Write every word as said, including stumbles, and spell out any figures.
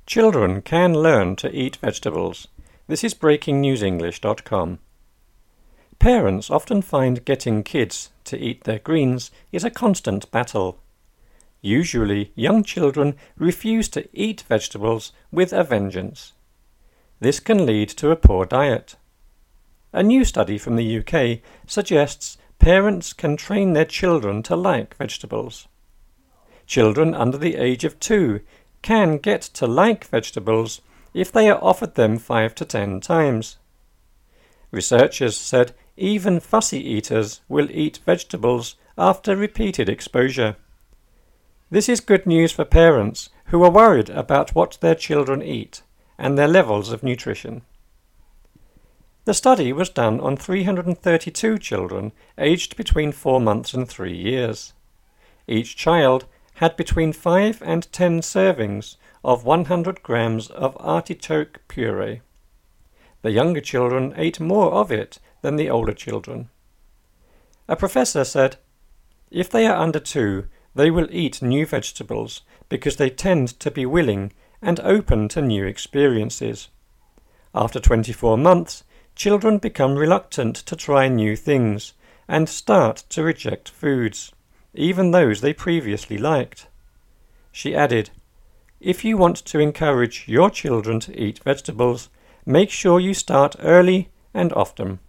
Children can learn to eat vegetables. This is breaking news english dot com. Parents often find getting kids to eat their greens is a constant battle. Usually, young children refuse to eat vegetables with a vengeance. This can lead to a poor diet. A new study from the U K suggests parents can train their children to like vegetables. Children under the age of two can get to like vegetables if they are offered them five to ten times. Researchers said even fussy eaters will eat vegetables after repeated exposure. This is good news for parents who are worried about what their children eat and their levels of nutrition. The study was done on three hundred thirty-two children aged between four months and three years. Each child had between five and ten servings of one hundred grams of artichoke puree. The younger children ate more of it than the older children. A professor said, "If they are under two, they will eat new vegetables because they tend to be willing and open to new experiences. After twenty-four months, children become reluctant to try new things and start to reject foods, even those they previously liked." She added, "If you want to encourage your children to eat vegetables, make sure you start early and often."